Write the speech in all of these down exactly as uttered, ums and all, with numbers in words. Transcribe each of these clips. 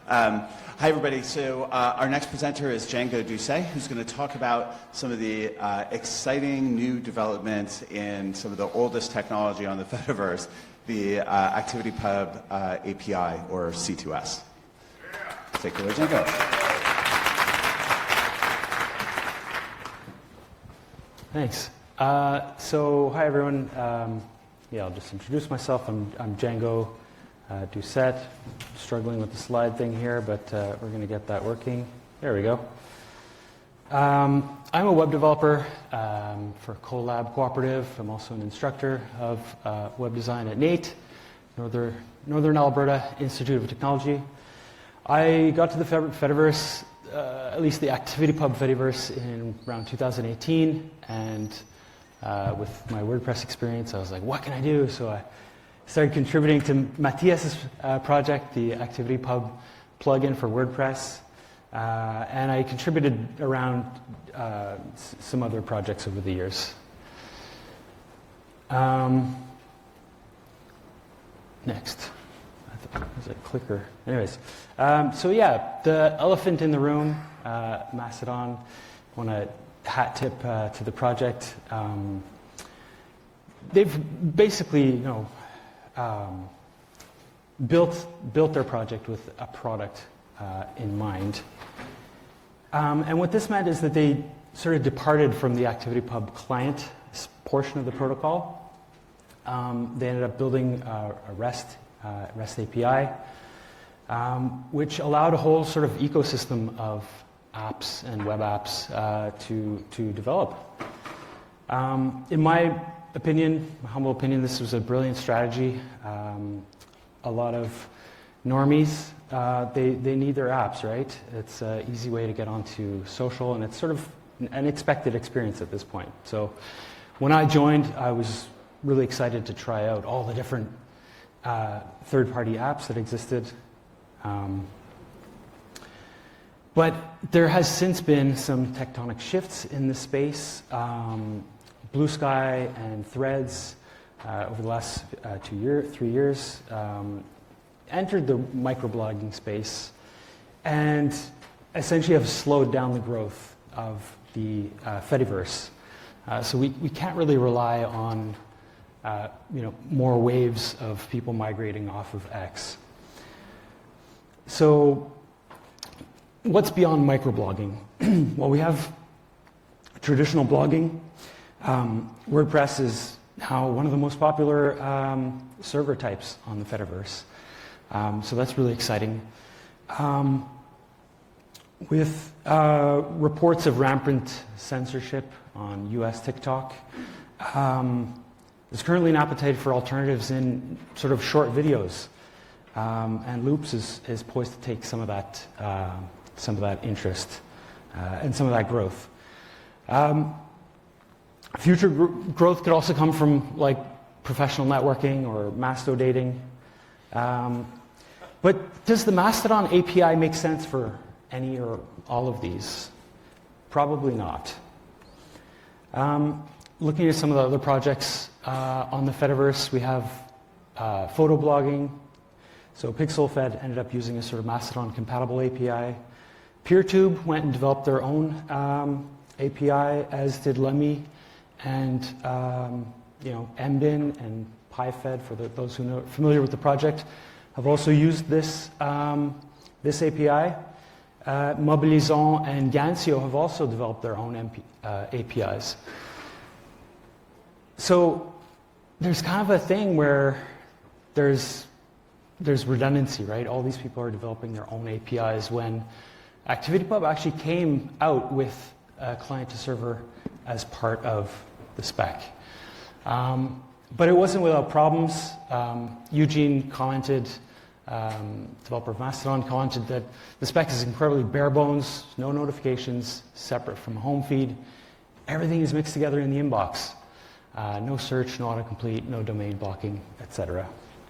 Um, hi, everybody. So uh, our next presenter is Django Doucet, who's going to talk about some of the uh, exciting new developments in some of the oldest technology on the Fediverse, the uh, ActivityPub uh, A P I, or C two S. Take it away, Django. Thanks. Uh, so, hi, everyone. Um, yeah, I'll just introduce myself. I'm, I'm Django uh, Doucet. Struggling with the slide thing here, but uh, we're going to get that working. There we go. Um, I'm a web developer um, for Colab Cooperative. I'm also an instructor of uh, web design at NAIT, Northern, Northern Alberta Institute of Technology. I got to the Fediverse, uh, at least the ActivityPub Fediverse, in around two thousand eighteen, and uh, with my WordPress experience, I was like, what can I do? So I started contributing to Matthias's uh, project, the ActivityPub plugin for WordPress, uh, and I contributed around uh, s- some other projects over the years. Um, next. There's a clicker. Anyways, um, so yeah, the elephant in the room, uh, Mastodon. I want to hat tip uh, to the project. Um, they've basically, you know, um, built built their project with a product uh, in mind. Um, and what this meant is that they sort of departed from the ActivityPub client portion of the protocol. Um, they ended up building uh, a REST. Uh, REST A P I, um, which allowed a whole sort of ecosystem of apps and web apps uh, to, to develop. Um, in my opinion, my humble opinion, this was a brilliant strategy. Um, a lot of normies, uh, they, they need their apps, right? It's an easy way to get onto social, and it's sort of an expected experience at this point. So when I joined, I was really excited to try out all the different Uh, third-party apps that existed. Um, but there has since been some tectonic shifts in this space. Um, Blue Sky and Threads, uh, over the last uh, two year, three years, um, entered the microblogging space and essentially have slowed down the growth of the uh, Fediverse. Uh, so we, we can't really rely on Uh, you know, more waves of people migrating off of X. So, what's beyond microblogging? Well, we have traditional blogging. Um, WordPress is now one of the most popular um, server types on the Fediverse. Um, so that's really exciting. Um, with uh, reports of rampant censorship on U S TikTok, um, there's currently an appetite for alternatives in sort of short videos, um, and Loops is, is poised to take some of that, uh, some of that interest uh, and some of that growth. Um, future gr- growth could also come from like professional networking or masto dating. Um, but does the Mastodon A P I make sense for any or all of these? Probably not. Um, looking at some of the other projects Uh, on the Fediverse, we have uh, photo blogging. So PixelFed ended up using a sort of Mastodon-compatible A P I. PeerTube went and developed their own um, A P I, as did Lemmy, and um, you know, Mbin and PyFed, for the, those who are familiar with the project, have also used this um, this A P I. Uh, Mobilisant and Gansio have also developed their own M P, uh, A P Is. So there's kind of a thing where there's there's redundancy, right? All these people are developing their own A P Is when ActivityPub actually came out with a client-to-server as part of the spec. Um, but it wasn't without problems. Um, Eugene commented, um, developer of Mastodon, commented that the spec is incredibly bare bones, no notifications, separate from a home feed. Everything is mixed together in the inbox. Uh, no search, no autocomplete, no domain blocking, et cetera.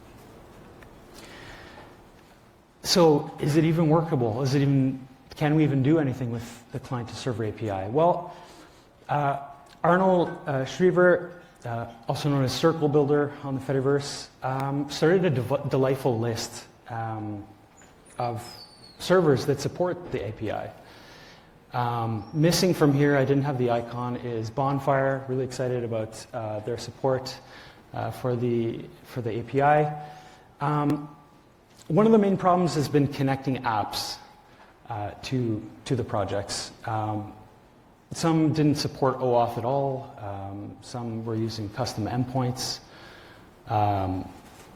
So, is it even workable? Is it even? Can we even do anything with the client-to-server A P I? Well, uh, Arnold uh, Schriever, uh, also known as Circle Builder on the Fediverse, um, started a dev- delightful list um, of servers that support the A P I. Um, missing from here, I didn't have the icon, is Bonfire. Really excited about uh, their support uh, for the for the A P I. Um, one of the main problems has been connecting apps uh, to to the projects. Um, some didn't support OAuth at all. Um, some were using custom endpoints. Um,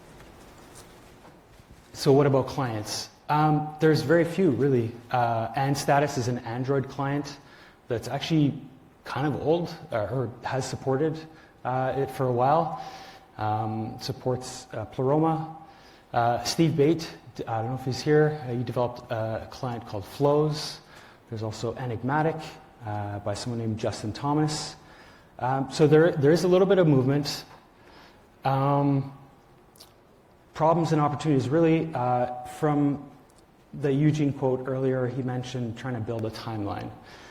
so what about clients? Um, there's very few, really. Uh, AndStatus is an Android client that's actually kind of old, or, or has supported uh, it for a while. Um, supports uh, Pleroma. Uh, Steve Bate, I don't know if he's here, uh, he developed a client called Flows. There's also Enigmatic uh, by someone named Justin Thomas. Um, so there, there is a little bit of movement. Um, problems and opportunities, really, uh, from the Eugene quote earlier, he mentioned trying to build a timeline.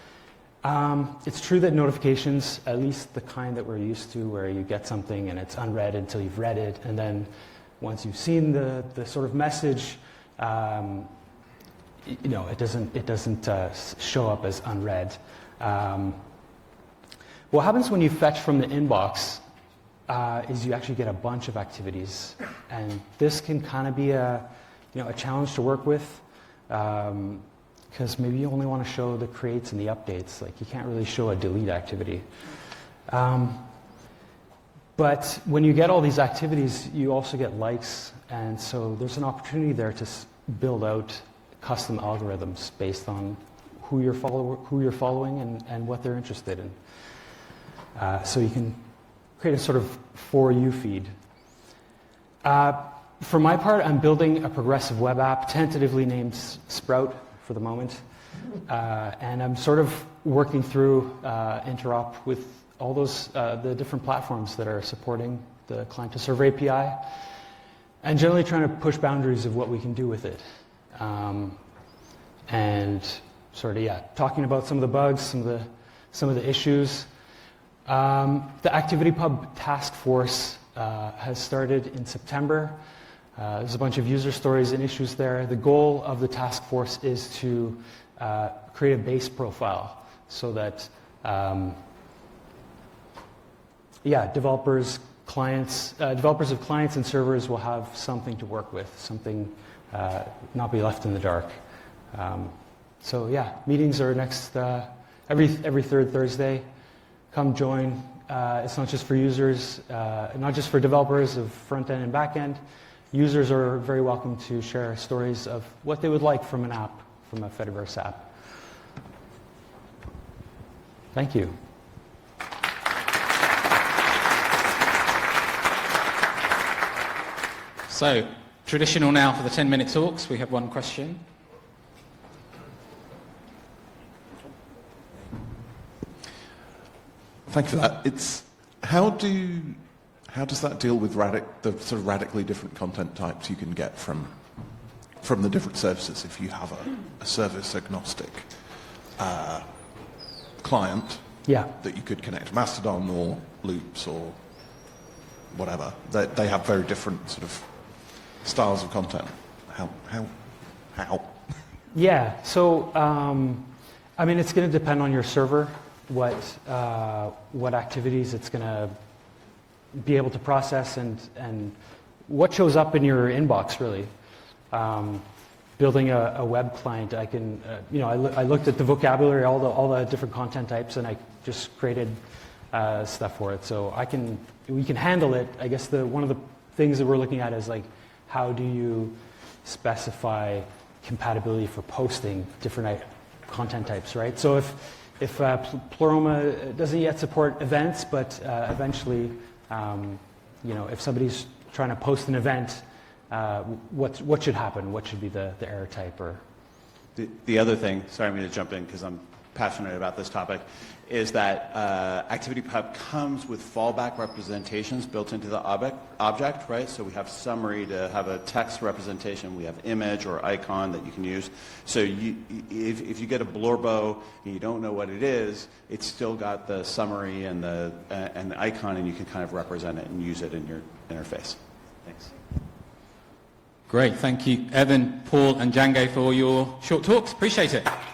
Um, it's true that notifications, at least the kind that we're used to, where you get something and it's unread until you've read it, and then once you've seen the, the sort of message, um, you know, it doesn't, it doesn't uh, show up as unread. Um, what happens when you fetch from the inbox uh, is you actually get a bunch of activities, and this can kind of be a, you know, a challenge to work with. Um, because maybe you only want to show the creates and the updates. Like, you can't really show a delete activity. Um, but when you get all these activities, you also get likes, and so there's an opportunity there to s- build out custom algorithms based on who you're, follow- who you're following and, and what they're interested in. Uh, so you can create a sort of for you feed. Uh, for my part, I'm building a progressive web app, tentatively named Sprout for the moment, uh, and I'm sort of working through uh, interop with all those uh, the different platforms that are supporting the client-to-server A P I, and generally trying to push boundaries of what we can do with it, um, and sort of yeah, talking about some of the bugs, some of the some of the issues. Um, the ActivityPub task force uh, has started in September. Uh, there's a bunch of user stories and issues there. The goal of the task force is to uh, create a base profile so that, um, yeah, developers, clients, uh, developers of clients and servers will have something to work with, something uh, not be left in the dark. Um, so yeah, meetings are next uh, every every third Thursday. Come join. Uh, it's not just for users, uh, not just for developers of front end and back end. Users are very welcome to share stories of what they would like from an app, from a Fediverse app. Thank you. So, traditional now for the ten-minute talks. We have one question. Thank you for that. It's how do how does that deal with radic, the sort of radically different content types you can get from from the different services? If you have a, a service agnostic uh, client, Yeah. that you could connect to Mastodon or Loops or whatever, they, they have very different sort of styles of content. How how how? Yeah. So, um, I mean, it's going to depend on your server, what uh, what activities it's going to be able to process, and and what shows up in your inbox, really. Um, building a, a web client, I can, uh, you know, I, lo- I looked at the vocabulary, all the all the different content types, and I just created uh, stuff for it. So I can, we can handle it. I guess the one of the things that we're looking at is like, how do you specify compatibility for posting different content types, right? So if if uh, Pleroma doesn't yet support events, but uh, eventually. Um, you know, if somebody's trying to post an event, uh, what what should happen? What should be the, the error type? Or The, the other thing, sorry I'm going to jump in because I'm passionate about this topic, is that uh, ActivityPub comes with fallback representations built into the object, object, right? So we have summary to have a text representation. We have image or icon that you can use. So you, if, if you get a Blorbo and you don't know what it is, it's still got the summary and the, uh, and the icon, and you can kind of represent it and use it in your interface. Thanks. Great. Thank you, Evan, Paul and Django for your short talks. Appreciate it.